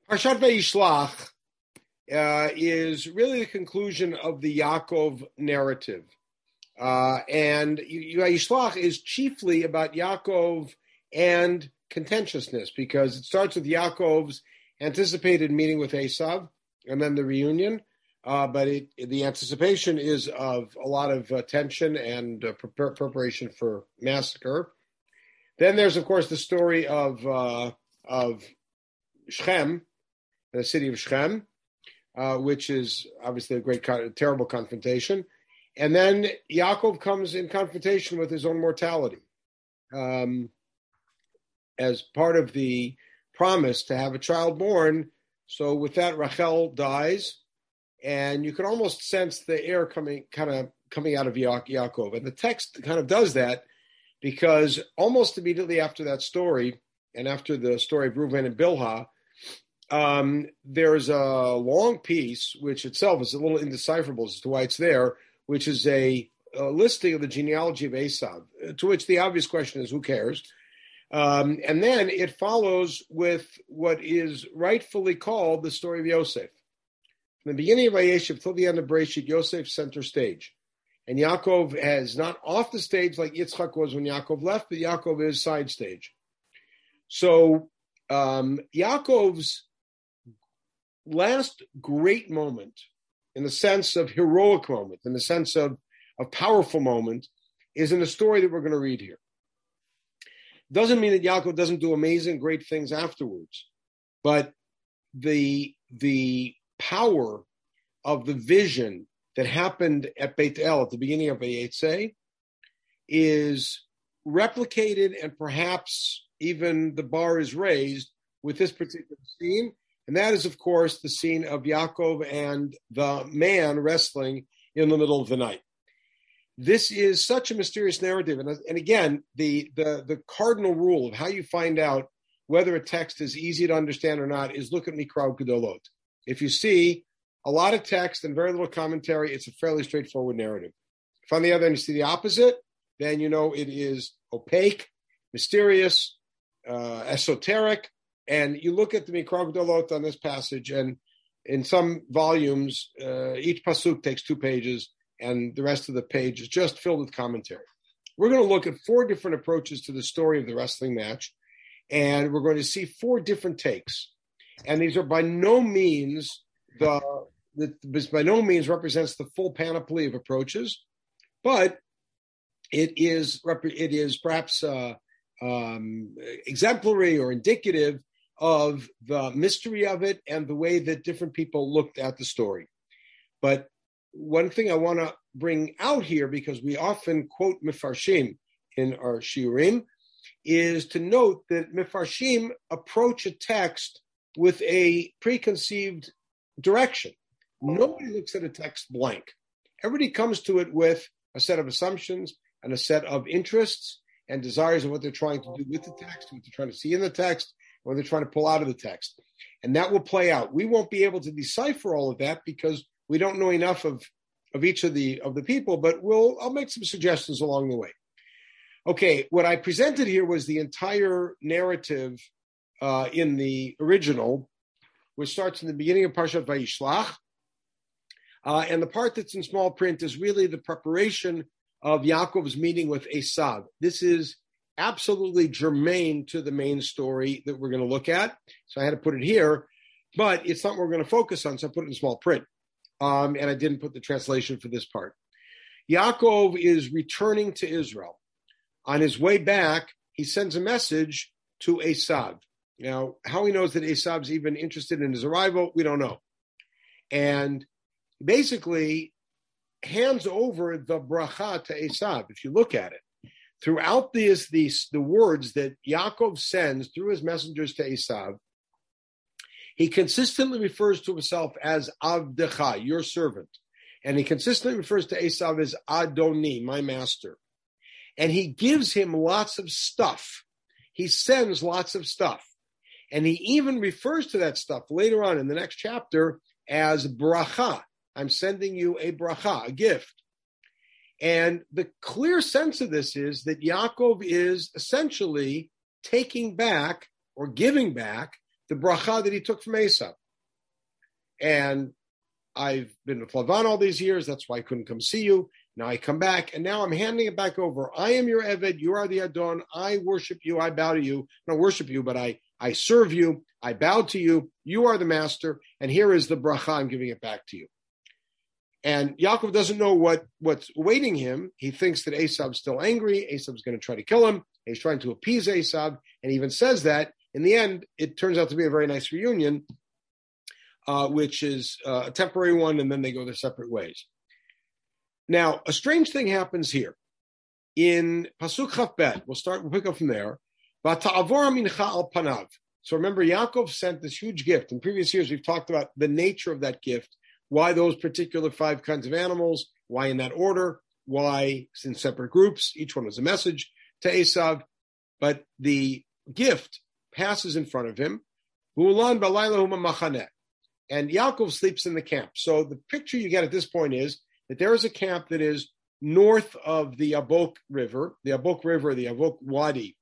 Parshat Vayishlach is really the conclusion of the Yaakov narrative. And Vayishlach is chiefly about Yaakov and contentiousness, because it starts with Yaakov's anticipated meeting with Esav and then the reunion. But the anticipation is of a lot of tension and preparation for massacre. Then there's, of course, the story of Shechem, the city of Shechem, which is obviously a terrible confrontation. And then Yaakov comes in confrontation with his own mortality as part of the promise to have a child born. So with that, Rachel dies, and you can almost sense the air coming out of Yaakov. And the text kind of does that, because almost immediately after that story, and after the story of Reuven and Bilhah, there's a long piece, which itself is a little indecipherable as to why it's there, which is a listing of the genealogy of Esav, to which the obvious question is, who cares? And then it follows with what is rightfully called the story of Yosef. From the beginning of Vayeshev till the end of Bereshit, Yosef's center stage. And Yaakov is not off the stage like Yitzchak was when Yaakov left, but Yaakov is side stage. So Yaakov's last great moment, in the sense of heroic moment, in the sense of powerful moment, is in the story that we're going to read here. Doesn't mean that Yaakov doesn't do amazing, great things afterwards, but the power of the vision that happened at Beit El at the beginning of Vayetze is replicated, and perhaps even the bar is raised with this particular scene. And that is, of course, the scene of Yaakov and the man wrestling in the middle of the night. This is such a mysterious narrative. And again, the cardinal rule of how you find out whether a text is easy to understand or not is look at Mikra Gedolot. If you see a lot of text and very little commentary, it's a fairly straightforward narrative. If on the other end you see the opposite, then you know it is opaque, mysterious, esoteric. And you look at the Mikra Gedolot on this passage, and in some volumes, each pasuk takes 2 pages, and the rest of the page is just filled with commentary. We're going to look at 4 different approaches to the story of the wrestling match, and we're going to see 4 different takes. And these are by no means represents the full panoply of approaches, but it is perhaps exemplary or indicative of the mystery of it and the way that different people looked at the story. But one thing I want to bring out here, because we often quote Mefarshim in our Shiurim, is to note that Mefarshim approach a text with a preconceived direction. Nobody looks at a text blank. Everybody comes to it with a set of assumptions and a set of interests and desires of what they're trying to do with the text, what they're trying to see in the text, what they're trying to pull out of the text. And that will play out. We won't be able to decipher all of that because we don't know enough of each of the people, but I'll make some suggestions along the way. Okay, what I presented here was the entire narrative in the original, which starts in the beginning of Parshat Vayishlach. And the part that's in small print is really the preparation of Yaakov's meeting with Esav. This is absolutely germane to the main story that we're going to look at. So I had to put it here, but it's not what we're going to focus on, so I put it in small print. And I didn't put the translation for this part. Yaakov is returning to Israel. On his way back, he sends a message to Esav. Now, how he knows that Esav's even interested in his arrival, we don't know. And basically hands over the bracha to Esav, if you look at it. Throughout the words that Yaakov sends through his messengers to Esav, he consistently refers to himself as Avdecha, your servant. And he consistently refers to Esav as Adoni, my master. And he gives him lots of stuff. He sends lots of stuff. And he even refers to that stuff later on in the next chapter as bracha. I'm sending you a bracha, a gift. And the clear sense of this is that Yaakov is essentially taking back or giving back the bracha that he took from Esav. And I've been with Lavan all these years. That's why I couldn't come see you. Now I come back, and now I'm handing it back over. I am your Eved. You are the Adon. I worship you. I bow to you. I don't worship you, but I serve you. I bow to you. You are the master. And here is the bracha. I'm giving it back to you. And Yaakov doesn't know what's awaiting him. He thinks that Esav's still angry. Esav's going to try to kill him. He's trying to appease Esav. And he even says that. In the end, it turns out to be a very nice reunion, which is a temporary one, and then they go their separate ways. Now, a strange thing happens here. In Pasuk Chaf Bet, we'll pick up from there. Vata'avor mincha al panav. So remember, Yaakov sent this huge gift. In previous years, we've talked about the nature of that gift, why those particular 5 kinds of animals, why in that order, why in separate groups. Each one was a message to Esav. But the gift passes in front of him. And Yaakov sleeps in the camp. So the picture you get at this point is that there is a camp that is north of the Yabok River. The Yabok River, the Yabok Wadi,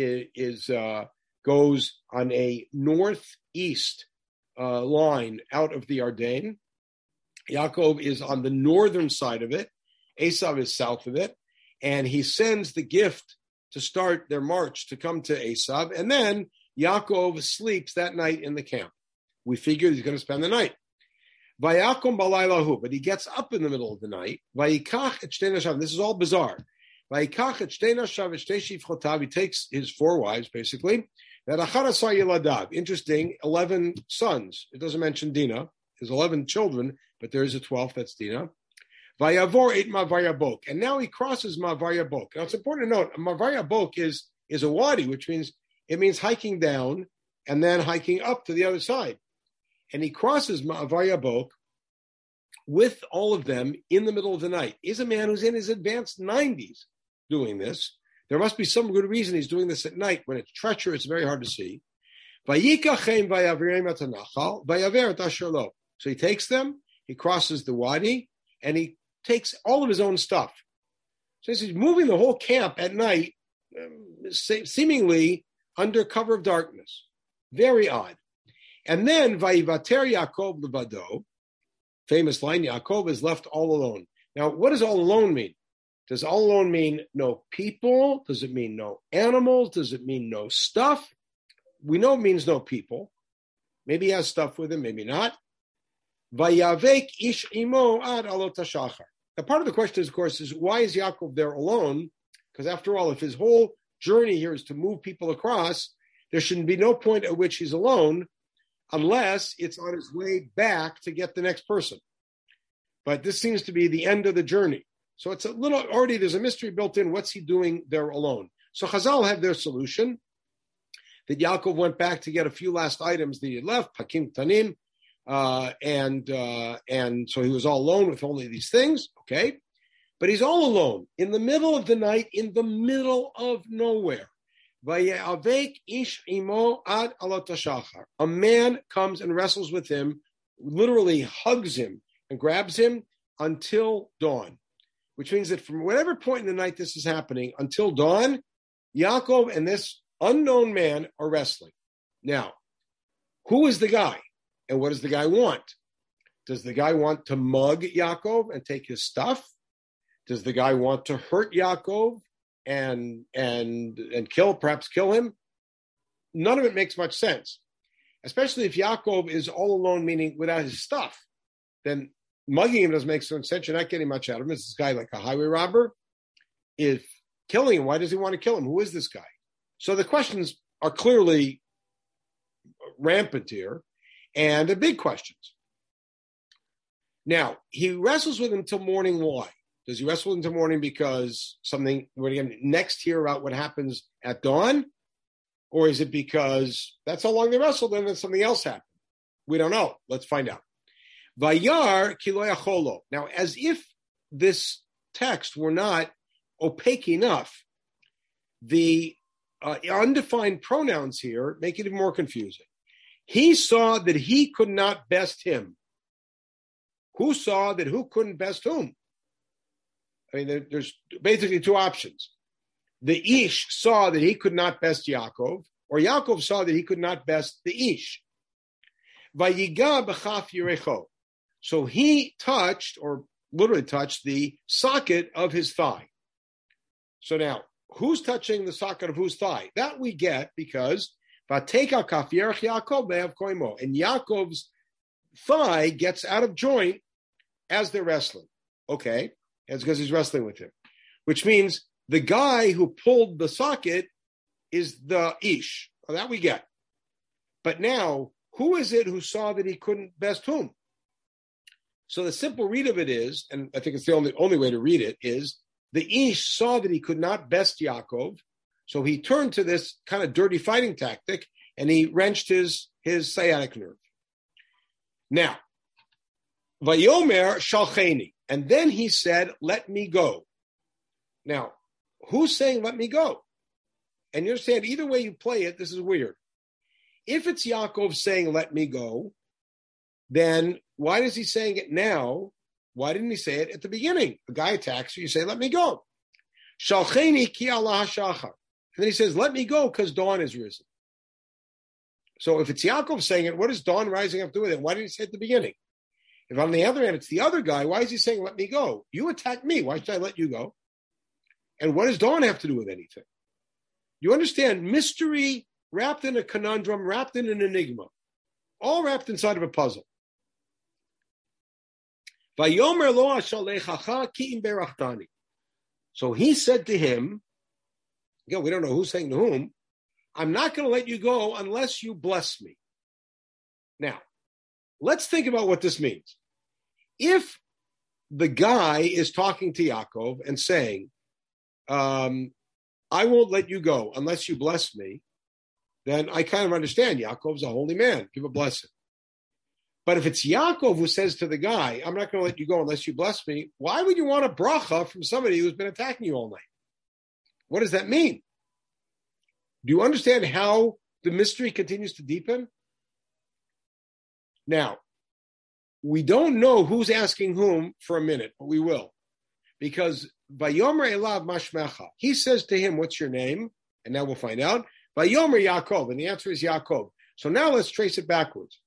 goes on a northeast line out of the Ardain. Yaakov is on the northern side of it. Esav is south of it. And he sends the gift to start their march to come to Esav. And then Yaakov sleeps that night in the camp. We figure he's going to spend the night. Vayakom balaylahu, but he gets up in the middle of the night. Vayikach et shtei nashav. This is all bizarre. Vayikach et shtei nashav et shtei shifchotav. He takes his 4 wives, basically. That achar yiladav. Interesting, 11 sons. It doesn't mention Dinah. There's 11 children, but there is a 12th. That's Dinah. Vayavor et Ma'var Yabok. And now he crosses Ma'var Yabok. Now it's important to note, Ma'var Yabok is a wadi, which means it means hiking down and then hiking up to the other side. And he crosses Ma'var Yabok with all of them in the middle of the night. He's a man who's in his advanced 90s doing this. There must be some good reason he's doing this at night when it's treacherous, very hard to see. So he takes them, he crosses the wadi, and he takes all of his own stuff. So he's moving the whole camp at night, seemingly under cover of darkness. Very odd. And then, Vayivater Yaakov levado, famous line, Yaakov is left all alone. Now, what does all alone mean? Does all alone mean no people? Does it mean no animals? Does it mean no stuff? We know it means no people. Maybe he has stuff with him, maybe not. Vayavek ish imo ad alot hashachar. Now, part of the question, of course, is why is Yaakov there alone? Because after all, if his whole journey here is to move people across, there shouldn't be no point at which he's alone unless it's on his way back to get the next person. But this seems to be the end of the journey. So it's a little, already there's a mystery built in. What's he doing there alone? So Chazal had their solution, that Yaakov went back to get a few last items that he had left, Hakim Tanim, and so he was all alone with only these things, okay? But he's all alone, in the middle of the night, in the middle of nowhere. Ish imo ad alot hashachar. A man comes and wrestles with him, literally hugs him and grabs him until dawn, which means that from whatever point in the night this is happening until dawn, Yaakov and this unknown man are wrestling. Now, who is the guy? And what does the guy want? Does the guy want to mug Yaakov and take his stuff? Does the guy want to hurt Yaakov and perhaps kill him? None of it makes much sense, especially if Yaakov is all alone, meaning without his stuff. Then mugging him doesn't make sense. You're not getting much out of him. Is this guy like a highway robber? If killing him, why does he want to kill him? Who is this guy? So the questions are clearly rampant here, and they're big questions. Now, he wrestles with him till morning. Why? Does he wrestle until morning because something, we're going to next hear about what happens at dawn? Or is it because that's how long they wrestled and then something else happened? We don't know. Let's find out. Vayar kiloyacholo. Now, as if this text were not opaque enough, the undefined pronouns here make it even more confusing. He saw that he could not best him. Who saw that who couldn't best whom? I mean, there's basically two options. The Ish saw that he could not best Yaakov, or Yaakov saw that he could not best the ish. Vayiga b'chaf yirecho. So he touched, or literally touched, the socket of his thigh. So now, who's touching the socket of whose thigh? That we get because Vateka kaf yerech Yaakov me'av koimo, and Yaakov's thigh gets out of joint as they're wrestling. Okay, that's because he's wrestling with him, which means the guy who pulled the socket is the ish. Well, that we get. But now, who is it who saw that he couldn't best whom? So the simple read of it is, and I think it's the only way to read it, is the ish saw that he could not best Yaakov, so he turned to this kind of dirty fighting tactic, and he wrenched his sciatic nerve. Now, Vayomer shalcheni, and then he said, let me go. Now, who's saying let me go? And you understand, either way you play it, this is weird. If it's Yaakov saying let me go, then why is he saying it now? Why didn't he say it at the beginning? The guy attacks you, you say, let me go. Shalcheni ki Allah hashachar. And then he says, let me go because dawn is risen. So if it's Yaakov saying it, what does dawn rising have to do with it? Why didn't he say it at the beginning? If on the other hand, it's the other guy, why is he saying, let me go? You attacked me. Why should I let you go? And what does dawn have to do with anything? You understand, mystery wrapped in a conundrum, wrapped in an enigma, all wrapped inside of a puzzle. So he said to him, again, we don't know who's saying to whom, I'm not going to let you go unless you bless me. Now, let's think about what this means. If the guy is talking to Yaakov and saying, I won't let you go unless you bless me, then I kind of understand Yaakov's a holy man. Give a blessing. But if it's Yaakov who says to the guy, I'm not going to let you go unless you bless me, why would you want a bracha from somebody who's been attacking you all night? What does that mean? Do you understand how the mystery continues to deepen? Now, we don't know who's asking whom for a minute, but we will. Because Vayomer Elav Mashmecha, he says to him, what's your name? And now we'll find out. Vayomer Yaakov, and the answer is Yaakov. So now let's trace it backwards.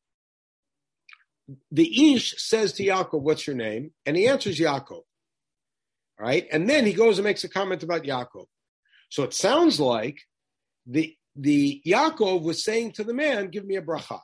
The Ish says to Yaakov, what's your name? And he answers Yaakov. All right? And then he goes and makes a comment about Yaakov. So it sounds like the Yaakov was saying to the man, give me a bracha.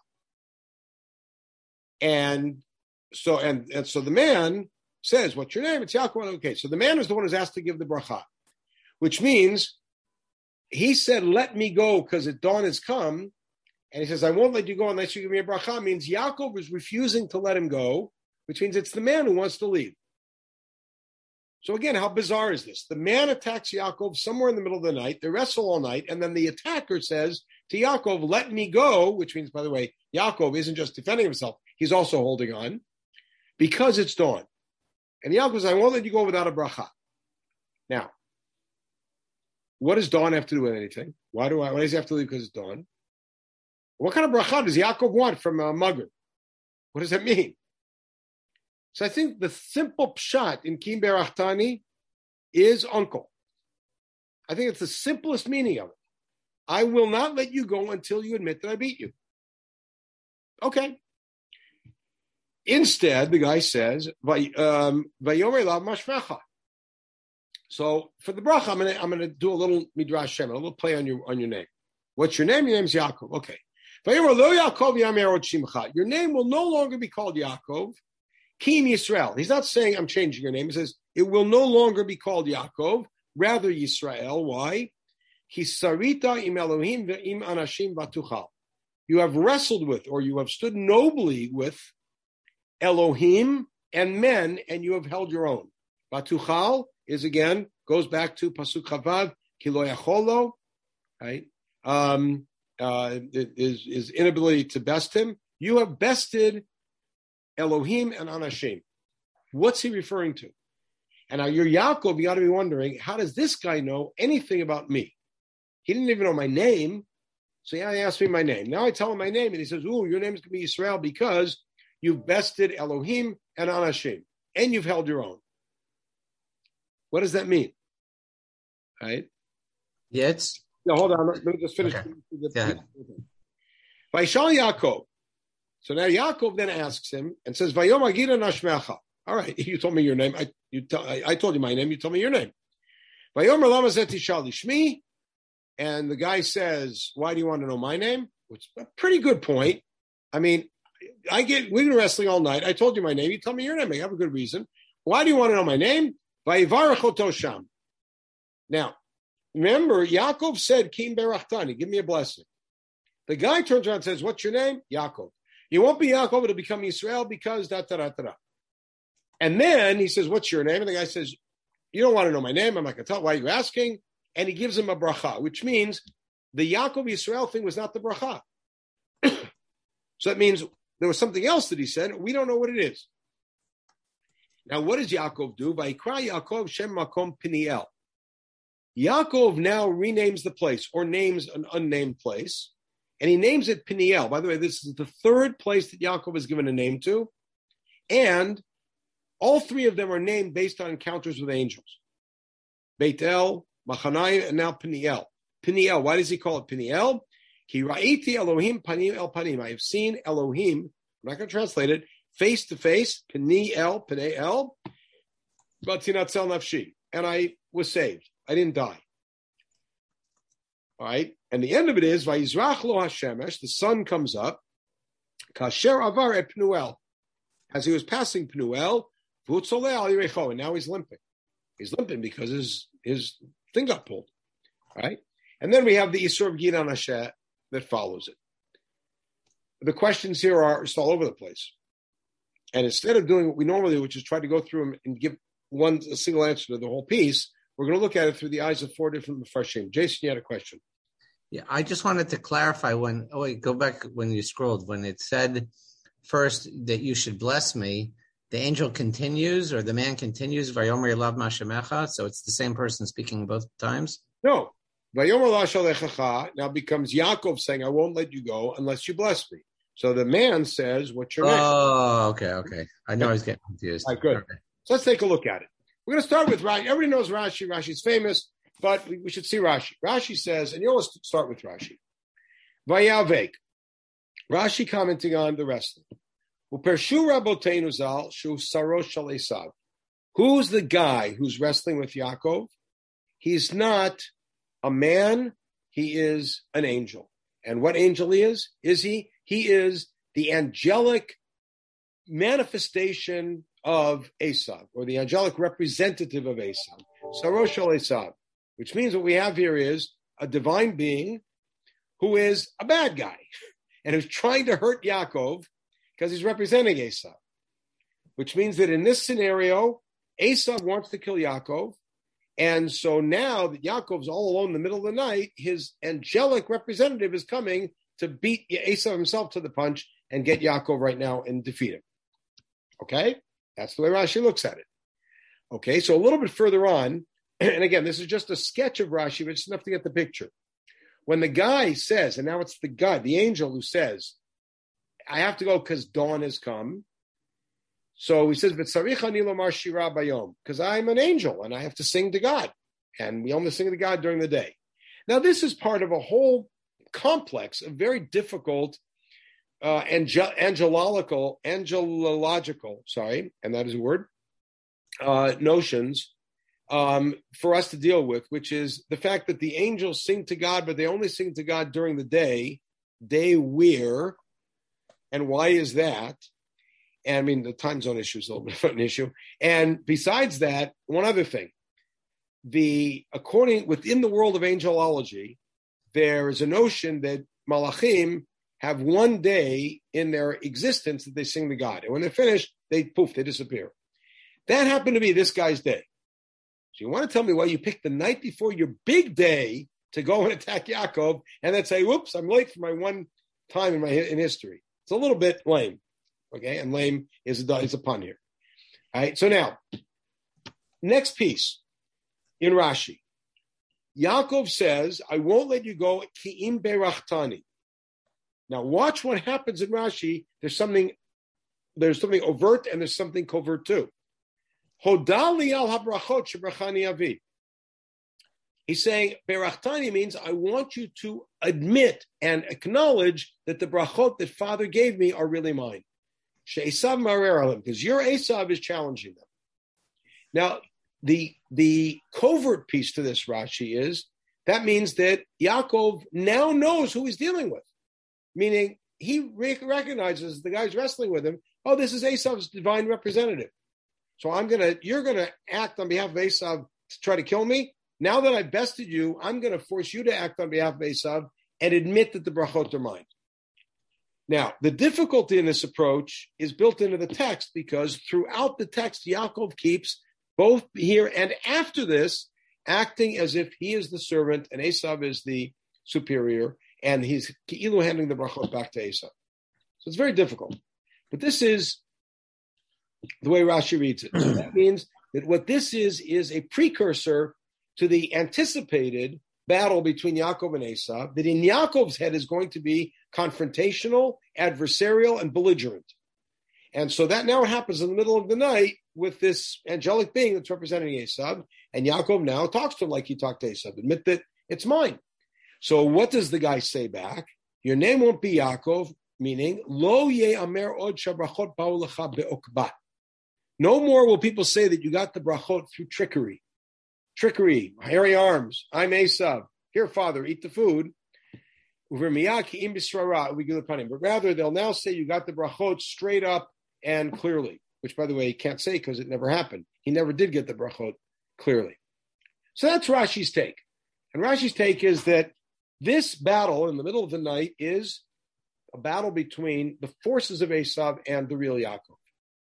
And so the man says, what's your name? It's Yaakov. Okay, so the man is the one who's asked to give the bracha, which means he said, let me go because at dawn has come. And he says, I won't let you go unless you give me a bracha. Means Yaakov is refusing to let him go, which means it's the man who wants to leave. So again, how bizarre is this? The man attacks Yaakov somewhere in the middle of the night. They wrestle all night. And then the attacker says to Yaakov, let me go, which means, by the way, Yaakov isn't just defending himself. He's also holding on because it's dawn. And Yaakov says, I won't let you go without a bracha. Now, what does dawn have to do with anything? Why does he have to leave because it's dawn? What kind of bracha does Yaakov want from Mugger? What does that mean? So I think the simple pshat in Kim Berach Tani is uncle. I think it's the simplest meaning of it. I will not let you go until you admit that I beat you. Okay. Instead, the guy says, Vayomer Elav Mashmecha. So for the bracha, I'm gonna do a little midrash shem, a little play on your name. What's your name? Your name's Yaakov. Okay. Your name will no longer be called Yaakov. Kim Yisrael. He's not saying I'm changing your name. He says it will no longer be called Yaakov, rather Yisrael. Why? Hisarita im Elohim ve'im anashim vatuchal. You have wrestled with, or you have stood nobly with Elohim and men, and you have held your own. Vatuchal is again goes back to pasuk chavav kilo yacholo, right? Is inability to best him. You have bested Elohim and Anashim. What's he referring to? And now you're Yaakov, you got to be wondering, how does this guy know anything about me? He didn't even know my name. So yeah, he asked me my name. Now I tell him my name, and he says, ooh, your name is going to be Yisrael because you've bested Elohim and Anashim, and you've held your own. What does that mean? Right? Yes. No, hold on. Let me just finish. Okay. Go ahead. Vayishal Yaakov. So now Yaakov then asks him and says, Vayom Agida Nashmecha. All right, you told me your name. I told you my name. You told me your name. Vayom Lama Zeti Shali Shmi. And the guy says, why do you want to know my name? Which is a pretty good point. I mean, we've been wrestling all night. I told you my name. You tell me your name. I have a good reason. Why do you want to know my name? Sham. Now, remember, Yaakov said, Kim Berachtani, give me a blessing. The guy turns around and says, what's your name? Yaakov. You won't be Yaakov, it'll become Israel because da-da-da-da-da. And then he says, what's your name? And the guy says, you don't want to know my name. I'm not going to tell. Why are you asking? And he gives him a bracha, which means the Yaakov Yisrael thing was not the bracha. So that means there was something else that he said. We don't know what it is. Now, what does Yaakov do? Vayikra Yaakov Shem Makom Peniel. Yaakov now renames the place or names an unnamed place, and he names it Peniel. By the way, this is the third place that Yaakov is given a name to, and all three of them are named based on encounters with angels. Beit El, Machanayim, and now Peniel. Peniel, why does he call it Peniel? Ki ra'iti Elohim panim el panim. I have seen Elohim, I'm not going to translate it, face to face, Peniel, Batinatzel nafshi. And I was saved. I didn't die. All right? And the end of it is, Vayizrach lo Hashemesh, the sun comes up, Kasher avar et Pnuel. As he was passing Pnuel, Vutzoleh al Yerecho, and now he's limping. He's limping because his thing got pulled. All right? And then we have the Isur of Gidan Hashem that follows it. The questions here are just all over the place. And instead of doing what we normally do, which is try to go through them and give a single answer to the whole piece, we're going to look at it through the eyes of four different Mefarshim. Jason, you had a question. Yeah, I just wanted to clarify go back when you scrolled, when it said first that you should bless me, the angel continues or the man continues, Vayomer Elav Mashemecha, so it's the same person speaking both times? No. Vayomer La Shalechacha now becomes Yaakov saying, I won't let you go unless you bless me. So the man says, what's your name? Oh, okay. I know I was getting confused. All right, good. Okay. So let's take a look at it. We're going to start with Rashi. Everybody knows Rashi. Rashi's famous, but we should see Rashi. Rashi says, and you always start with Rashi. Vayavek. Rashi commenting on the wrestling. Upershu Rabotenu Zal Shu Sarosh Shal Esav. Who's the guy who's wrestling with Yaakov? He's not a man. He is an angel. And what angel he is he? He is the angelic manifestation of Esav, or the angelic representative of Esav, Sarosh Shal Esav, which means what we have here is a divine being who is a bad guy and who's trying to hurt Yaakov because he's representing Esav, which means that in this scenario, Esav wants to kill Yaakov, and so now that Yaakov's all alone in the middle of the night, his angelic representative is coming to beat Esav himself to the punch and get Yaakov right now and defeat him. Okay? That's the way Rashi looks at it. Okay, so a little bit further on, and again, this is just a sketch of Rashi, but it's enough to get the picture. When the guy says, and now it's the guy, the angel who says, I have to go because dawn has come. So he says, because I'm an angel and I have to sing to God. And we only sing to God during the day. Now, this is part of a whole complex of very difficult angelological, and that is a word, notions for us to deal with, which is the fact that the angels sing to God, but they only sing to God during the day where, and why is that? And I mean, the time zone issue is a little bit of an issue. And besides that, one other thing, within the world of angelology, there is a notion that malachim have one day in their existence that they sing to God. And when they're finished, they disappear. That happened to be this guy's day. So you want to tell me why you picked the night before your big day to go and attack Yaakov and then say, whoops, I'm late for my one time in history. It's a little bit lame. Okay, and lame is a pun here. All right, so now, next piece in Rashi. Yaakov says, I won't let you go, ki'im berachtani. Now watch what happens in Rashi. There's something overt and there's something covert too. Hodali al habrachot shebrachani avi. He's saying, Berachtani means I want you to admit and acknowledge that the brachot that Father gave me are really mine. She'esav marer alim, because your Esav is challenging them. Now, the covert piece to this, Rashi, is that means that Yaakov now knows who he's dealing with, meaning he recognizes the guy's wrestling with him. Oh, this is Esav's divine representative. So you're gonna act on behalf of Esav to try to kill me. Now that I bested you, I'm going to force you to act on behalf of Esav and admit that the brachot are mine. Now, the difficulty in this approach is built into the text because throughout the text, Yaakov keeps both here and after this acting as if he is the servant and Esav is the superior, and he's ki'ilu handing the brachot back to Esav. So it's very difficult. But this is the way Rashi reads it. So that means that what this is a precursor to the anticipated battle between Yaakov and Esav, that in Yaakov's head is going to be confrontational, adversarial, and belligerent. And so that now happens in the middle of the night with this angelic being that's representing Esav, and Yaakov now talks to him like he talked to Esav, admit that it's mine. So what does the guy say back? Your name won't be Yaakov, meaning, Lo ye'amer od shabrachot ba'u lecha be'okba. No more will people say that you got the brachot through trickery. Trickery, hairy arms. I'm Esav. Here, Father, eat the food. But rather, they'll now say you got the brachot straight up and clearly, which, by the way, he can't say because it never happened. He never did get the brachot clearly. So that's Rashi's take. And Rashi's take is that this battle in the middle of the night is a battle between the forces of Esav and the real Yaakov.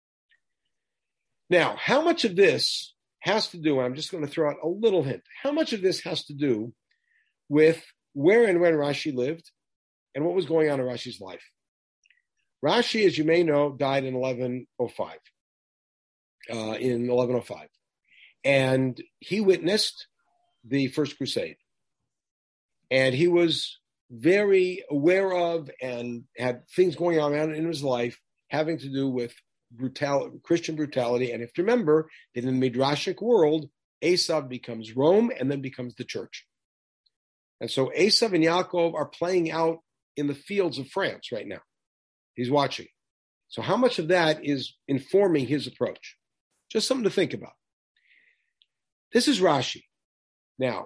Now, how much of this has to do, I'm just going to throw out a little hint, how much of this has to do with where and when Rashi lived and what was going on in Rashi's life? Rashi, as you may know, died in 1105. And he witnessed the First Crusade. And he was very aware of and had things going on in his life having to do with Christian brutality. And you have to remember that in the Midrashic world, Esav becomes Rome and then becomes the church. And so Esav and Yaakov are playing out in the fields of France right now. He's watching. So how much of that is informing his approach? Just something to think about. This is Rashi. Now,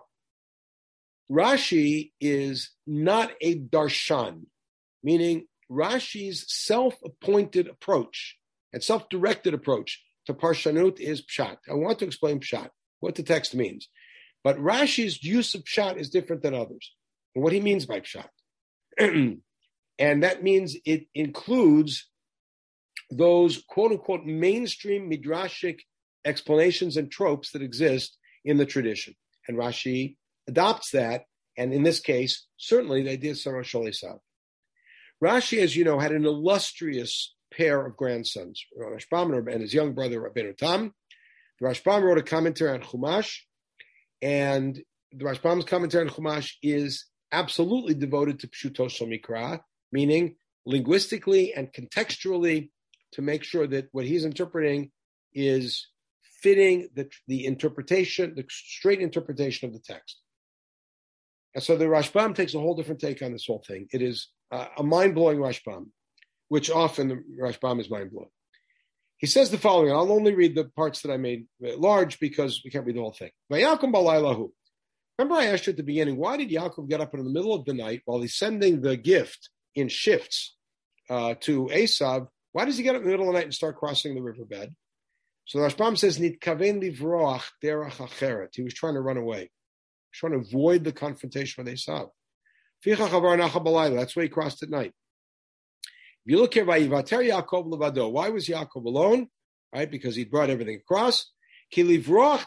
Rashi is not a darshan, meaning Rashi's self-appointed approach and self-directed approach to Parshanut is Pshat. I want to explain Pshat, what the text means. But Rashi's use of Pshat is different than others, and what he means by Pshat. And that means it includes those quote-unquote mainstream midrashic explanations and tropes that exist in the tradition. And Rashi adopts that, and in this case, certainly the idea of Sarah Shol Esav. Rashi, as you know, had an illustrious pair of grandsons, Rashbam and his young brother Rabbeinu Tam. The Rashbam wrote a commentary on Chumash, and the Rashbam's commentary on Chumash is absolutely devoted to Pshuto Shel Mikra, meaning linguistically and contextually to make sure that what he's interpreting is fitting the interpretation, the straight interpretation of the text. And so the Rashbam takes a whole different take on this whole thing. It is a mind-blowing Rashbam, which often the Rashbam is mind-blowing. He says the following, and I'll only read the parts that I made large because we can't read the whole thing. Vayakom balaylahu. Remember I asked you at the beginning, why did Yaakov get up in the middle of the night while he's sending the gift in shifts to Esav? Why does he get up in the middle of the night and start crossing the riverbed? So the Rashbam says, Nitkaven livroach derech acheret. He was trying to run away. He was trying to avoid the confrontation with Esav. That's why he crossed at night. If you look here, Vayivater Yaakov levado. Why was Yaakov alone? Right, because he brought everything across. He was trying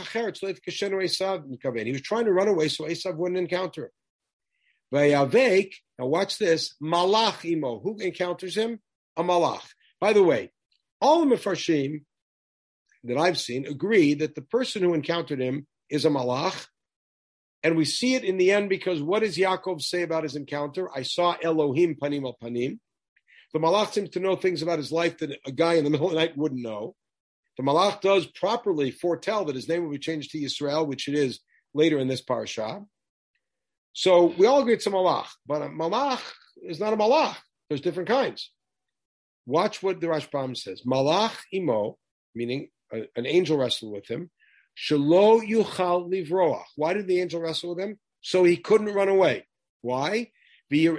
to run away so Esav wouldn't encounter him. Vayavek. Now watch this. Malach imo. Who encounters him? A malach. By the way, all the Mefarshim that I've seen agree that the person who encountered him is a malach. And we see it in the end because what does Yaakov say about his encounter? I saw Elohim panim al panim. The malach seems to know things about his life that a guy in the middle of the night wouldn't know. The malach does properly foretell that his name will be changed to Yisrael, which it is later in this parasha. So we all agree it's a malach, but a malach is not a malach. There's different kinds. Watch what the Rashbam says. Malach imo, meaning an angel wrestled with him. Shelo yuchal livroach. Why did the angel wrestle with him? So he couldn't run away. Why? So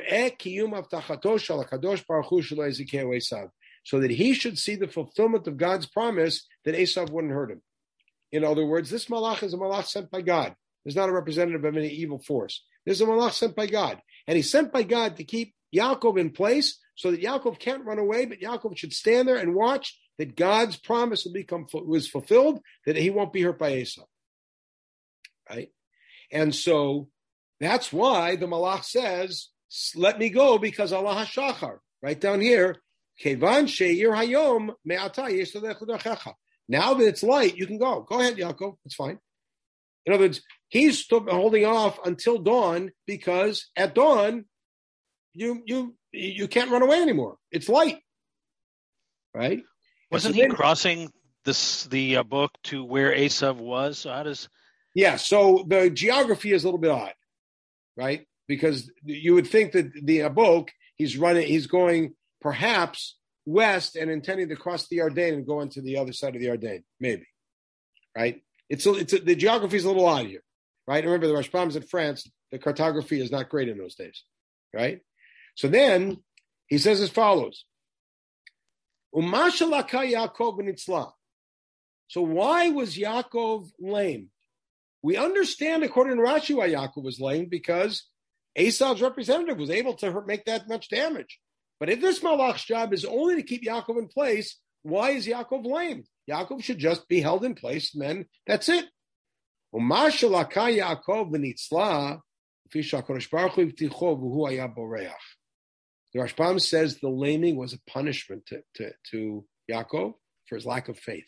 that he should see the fulfillment of God's promise that Esav wouldn't hurt him. In other words, this malach is a malach sent by God. It's not a representative of any evil force. This is a malach sent by God. And he's sent by God to keep Yaakov in place so that Yaakov can't run away, but Yaakov should stand there and watch that God's promise was fulfilled, that he won't be hurt by Esav. Right? And so that's why the malach says, let me go because Allah hashachar. Right down here, Kevan she'ir hayom me'ata yesodech l'dachecha. Now that it's light, you can go. Go ahead, Yaakov. It's fine. In other words, he's holding off until dawn because at dawn, you can't run away anymore. It's light, right? Wasn't he crossing the book to where Esav was? So how does? Yeah. So the geography is a little bit odd, right? Because you would think that the Abok, he's going perhaps west and intending to cross the Yarden and go into the other side of the Yarden, maybe, right? The geography is a little odd here, right? Remember, the Rashbam is in France. The cartography is not great in those days, right? So then he says as follows: Umashalaka Yaakov b'nitzla. So why was Yaakov lame? We understand, according to Rashi, why Yaakov was lame, because Esav's representative was able to make that much damage. But if this malach's job is only to keep Yaakov in place, why is Yaakov lame? Yaakov should just be held in place, and then that's it. The Rashbam says the laming was a punishment to Yaakov for his lack of faith.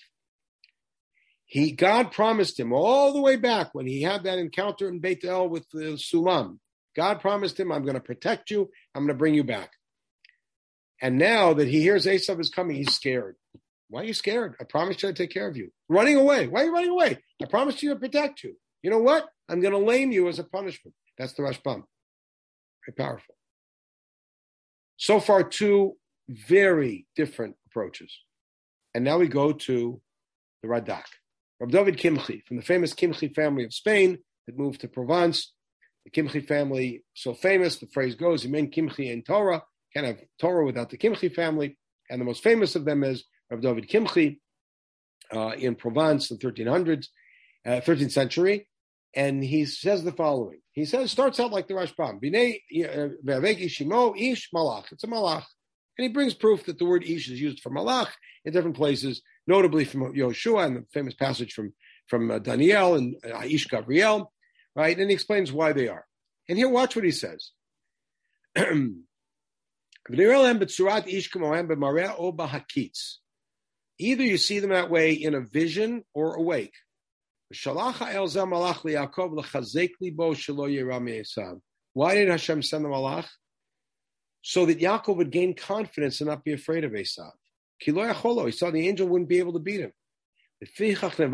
God promised him all the way back when he had that encounter in Beit El with the Sulam. God promised him, I'm going to protect you. I'm going to bring you back. And now that he hears Esav is coming, he's scared. Why are you scared? I promised you I'd take care of you. Running away. Why are you running away? I promised you to protect you. You know what? I'm going to lame you as a punishment. That's the Rashbam. Very powerful. So far, two very different approaches. And now we go to the Radak. Rav David Kimchi, from the famous Kimchi family of Spain that moved to Provence. The Kimchi family, so famous, the phrase goes, Yemen Kimchi in Torah. Can't have Torah without the Kimchi family. And the most famous of them is Rav David Kimchi in Provence in 13th century. And he says the following. He starts out like the Rashbam. Ish malach. It's a malach. And he brings proof that the word ish is used for malach in different places, notably from Yoshua and the famous passage from Daniel and Ish Gabriel, right? And he explains why they are. And here, watch what he says. Either you see them that way in a vision or awake. Why did Hashem send the malach? So that Yaakov would gain confidence and not be afraid of Esav. He saw the angel wouldn't be able to beat him. That's why the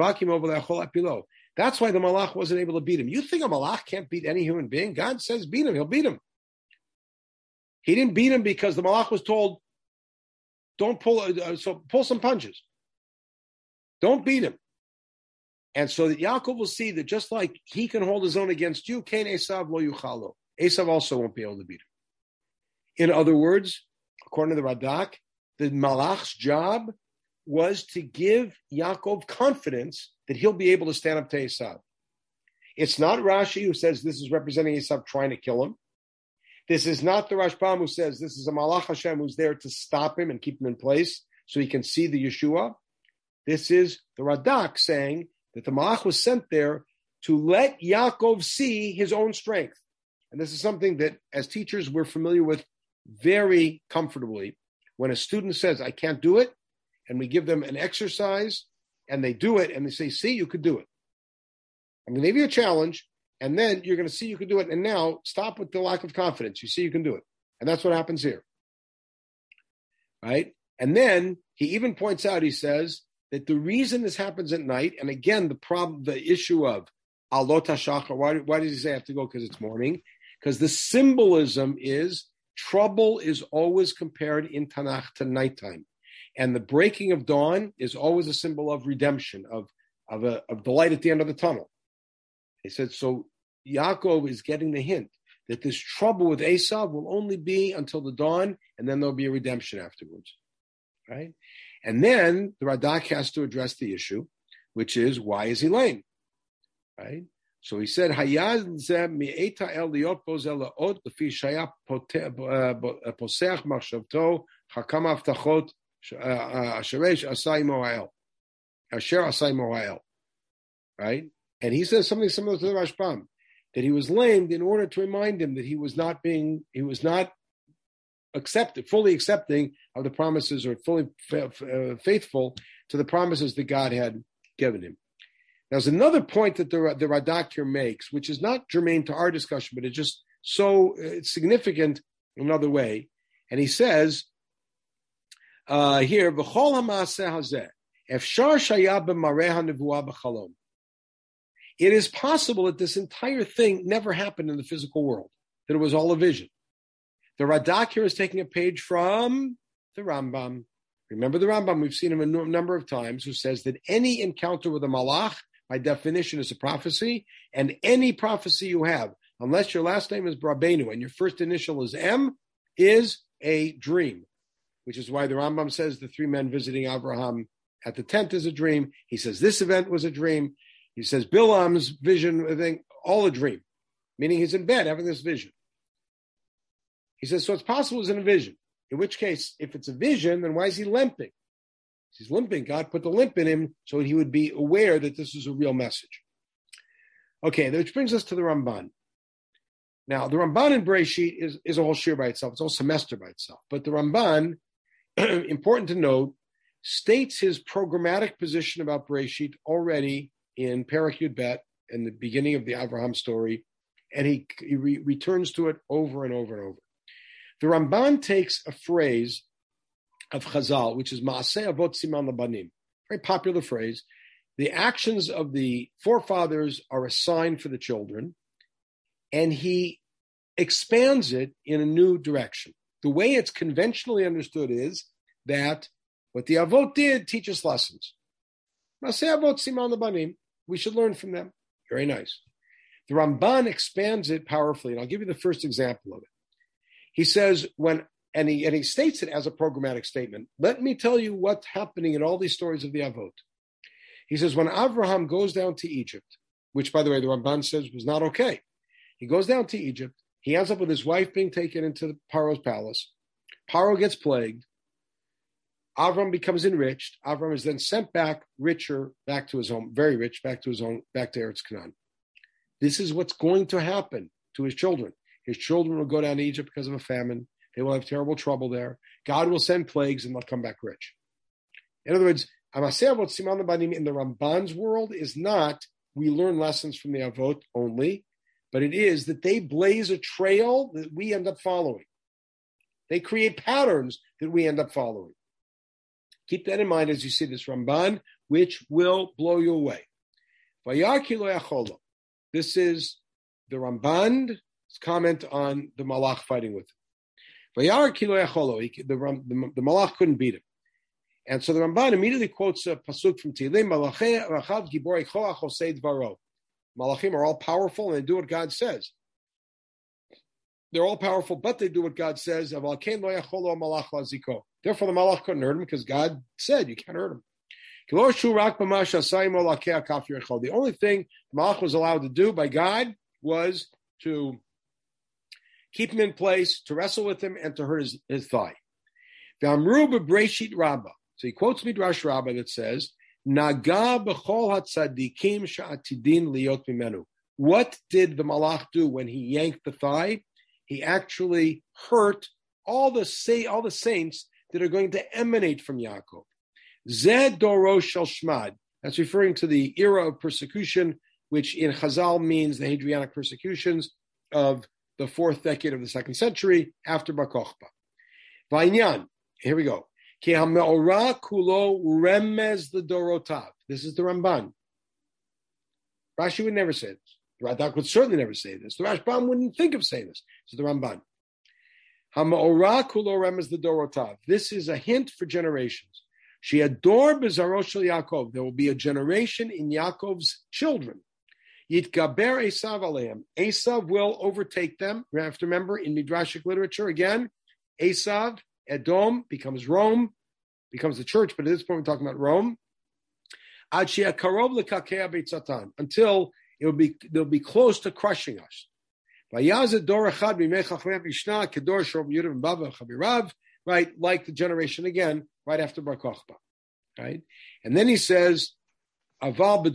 malach wasn't able to beat him. You think a malach can't beat any human being? God says beat him. He'll beat him. He didn't beat him because the malach was told, don't pull some punches. Don't beat him. And so that Yaakov will see that just like he can hold his own against you, Kain Esav lo yuchalo. Esav also won't be able to beat him. In other words, according to the Radak, the malach's job was to give Yaakov confidence that he'll be able to stand up to Esav. It's not Rashi who says this is representing Esav trying to kill him. This is not the Rashbam who says this is a malach Hashem who's there to stop him and keep him in place so he can see the Yeshua. This is the Radak saying that the malach was sent there to let Yaakov see his own strength. And this is something that as teachers we're familiar with very comfortably. When a student says, I can't do it, and we give them an exercise, and they do it, and they say, see, you could do it. I'm going to give you a challenge, and then you're going to see you can do it. And now stop with the lack of confidence. You see you can do it. And that's what happens here. Right? And then he even points out, he says, that the reason this happens at night, and again, the issue of Alot HaShachar. Why does he say I have to go? Because it's morning. Because the symbolism is trouble is always compared in Tanakh to nighttime. And the breaking of dawn is always a symbol of redemption, of the light at the end of the tunnel. He said, so Yaakov is getting the hint that this trouble with Esav will only be until the dawn, and then there'll be a redemption afterwards. Right? And then the Radak has to address the issue, which is, why is he lame? Right? So he said, Hayaz ze mi'eta el liot bozel la'od lefi shaya poseach machshavto hakam haftachot asheresh asay mo'el. Asher asay mo'el. Right? And he says something similar to the Rashbam, that he was lamed in order to remind him that he was not fully accepting of the promises, or fully faithful to the promises that God had given him. Now, there's another point that the Radak here makes, which is not germane to our discussion, but it's just so significant in another way. And he says here, V'chol ha'maaseh hazeh, efshar shaya b'mareh ha'nevuah b'chalom. It is possible that this entire thing never happened in the physical world, that it was all a vision. The Radak here is taking a page from the Rambam. Remember the Rambam, we've seen him a number of times, who says that any encounter with a malach, by definition, is a prophecy, and any prophecy you have, unless your last name is Brabenu and your first initial is M, is a dream, which is why the Rambam says the three men visiting Abraham at the tent is a dream. He says this event was a dream. He says Bilam's vision thing, all a dream, meaning he's in bed having this vision. He says, so it's possible it's in a vision. In which case, if it's a vision, then why is he limping? He's limping. God put the limp in him so he would be aware that this is a real message. Okay, which brings us to the Ramban. Now, the Ramban in Bereshit is a whole shir by itself. It's a whole semester by itself. But the Ramban, important to note, states his programmatic position about Bereshit already in Perek Yud Bet, in the beginning of the Avraham story, and he returns to it over and over and over. The Ramban takes a phrase of Chazal, which is Maaseh Avot Siman Labanim, very popular phrase. The actions of the forefathers are a sign for the children, and he expands it in a new direction. The way it's conventionally understood is that what the Avot did teach us lessons. Maaseh Avot Siman Labanim, we should learn from them. Very nice. The Ramban expands it powerfully, and I'll give you the first example of it. He says, and he states it as a programmatic statement. Let me tell you what's happening in all these stories of the Avot. He says, when Avraham goes down to Egypt, which, by the way, the Ramban says was not okay. He goes down to Egypt. He ends up with his wife being taken into Paro's palace. Paro gets plagued. Avram becomes enriched. Avram is then sent back richer, back to his home, very rich, back to Eretz Canaan. This is what's going to happen to his children. His children will go down to Egypt because of a famine. They will have terrible trouble there. God will send plagues and they'll come back rich. In other words, Amaseh Avot Siman Labanim in the Ramban's world is not we learn lessons from the Avot only, but it is that they blaze a trail that we end up following. They create patterns that we end up following. Keep that in mind as you see this Ramban, which will blow you away. This is the Ramban's comment on the Malach fighting with him. The Malach couldn't beat him. And so the Ramban immediately quotes a pasuk from Tehillim, Malachim are all powerful and they do what God says. They're all powerful, but they do what God says. Therefore, the Malach couldn't hurt him because God said you can't hurt him. The only thing the Malach was allowed to do by God was to keep him in place, to wrestle with him, and to hurt his thigh. So he quotes Midrash Rabbah that says, Naga b'chol hatzadikim sha'atidin liyot mimenu. What did the Malach do when he yanked the thigh? He actually hurt all the saints that are going to emanate from Yaakov. Zed dorosh shel shmad. That's referring to the era of persecution, which in Chazal means the Hadrianic persecutions of the 4th decade of the 2nd century after Bar Kokhba. Va'inyan, here we go. Ki ha'me'ora kulo remez the dorotav. This is the Ramban. Rashi would never say this. The Radak would certainly never say this. The Rashbam wouldn't think of saying this. So the Ramban. Ha'ma'ora kulo remez the dorotav. This is a hint for generations. She'ador bezarosh shel Yaakov. There will be a generation in Yaakov's children. Yitgaber Esav aleim. Esav will overtake them. We have to remember in Midrashic literature again, Esav, Edom becomes Rome, becomes the church, but at this point we're talking about Rome. Ad she'akarov lekakea beitzatan. Until they'll be close to crushing us. Right, like the generation again, right after Bar Kochba. Right? And then he says, they describe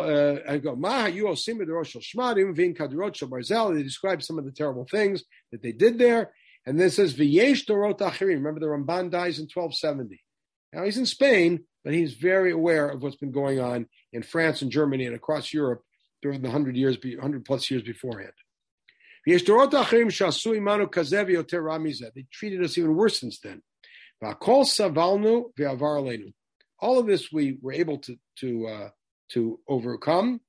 some of the terrible things that they did there. And then it says, remember the Ramban dies in 1270. Now he's in Spain, but he's very aware of what's been going on in France and Germany and across Europe during the 100 plus years beforehand. They treated us even worse since then. All of this we were able to overcome.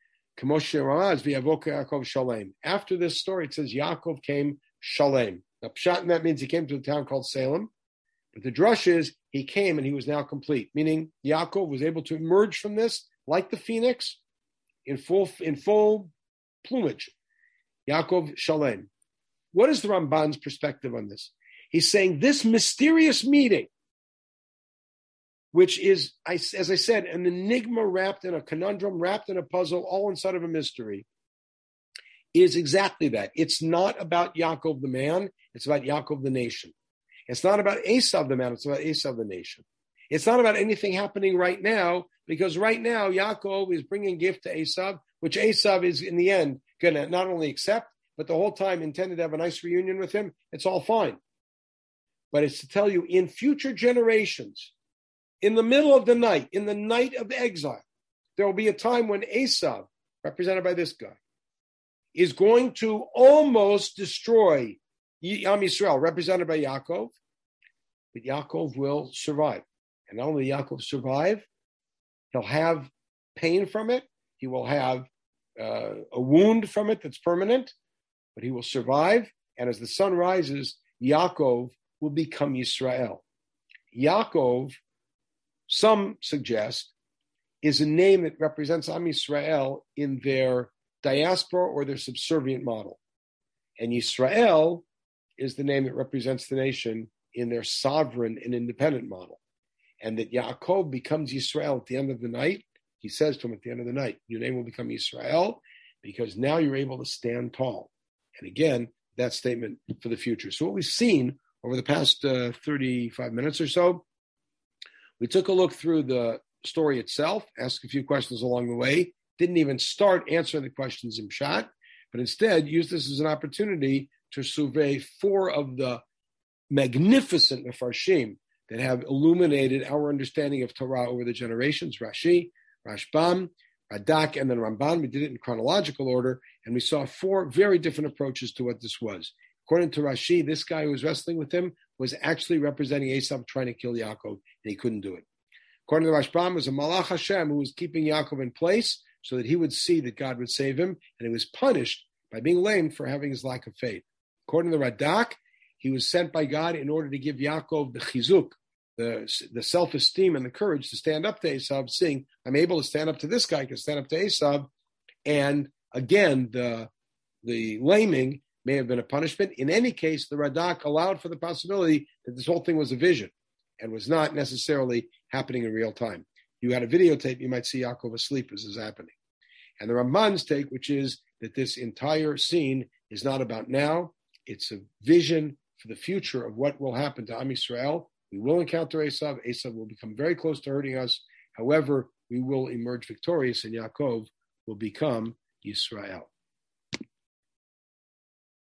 After this story, it says Yaakov came Shalem. Now, pshat, that means he came to a town called Salem. But the drush is he came and he was now complete, meaning Yaakov was able to emerge from this like the phoenix in full plumage. Yaakov Shalem. What is the Ramban's perspective on this? He's saying this mysterious meeting, which is, as I said, an enigma wrapped in a conundrum, wrapped in a puzzle, all inside of a mystery, is exactly that. It's not about Yaakov the man, it's about Yaakov the nation. It's not about Esav the man, it's about Esav the nation. It's not about anything happening right now, because right now Yaakov is bringing gift to Esav, which Esav is in the end going to not only accept, but the whole time intended to have a nice reunion with him. It's all fine. But it's to tell you, in future generations, in the middle of the night, in the night of exile, there will be a time when Esav, represented by this guy, is going to almost destroy Am Yisrael, represented by Yaakov, but Yaakov will survive. And not only Yaakov survive, he'll have pain from it, he will have a wound from it that's permanent, but he will survive. And as the sun rises, Yaakov will become Yisrael. Yaakov, some suggest, is a name that represents Am Yisrael in their diaspora or their subservient model. And Yisrael is the name that represents the nation in their sovereign and independent model. And that Yaakov becomes Yisrael at the end of the night. He says to him at the end of the night, your name will become Yisrael because now you're able to stand tall. And again, that statement for the future. So what we've seen over the past 35 minutes or so, we took a look through the story itself, asked a few questions along the way, didn't even start answering the questions in Pshat, but instead used this as an opportunity to survey four of the magnificent Mefarshim that have illuminated our understanding of Torah over the generations, Rashi, Rashbam, Radak, and then Ramban. We did it in chronological order, and we saw four very different approaches to what this was. According to Rashi, this guy who was wrestling with him was actually representing Esav trying to kill Yaakov, and he couldn't do it. According to Rashbam, it was a Malach Hashem who was keeping Yaakov in place so that he would see that God would save him, and he was punished by being lamed for having his lack of faith. According to Radak, he was sent by God in order to give Yaakov the chizuk, the self-esteem and the courage to stand up to Esav, seeing I'm able to stand up to this guy, I can stand up to Esav. And again, the laming may have been a punishment. In any case, the Radak allowed for the possibility that this whole thing was a vision and was not necessarily happening in real time. You had a videotape, you might see Yaakov asleep as is happening. And the Ramban's take, which is that this entire scene is not about now, it's a vision for the future of what will happen to Am Yisrael. We will encounter Esav. Esav will become very close to hurting us. However, we will emerge victorious and Yaakov will become Yisrael.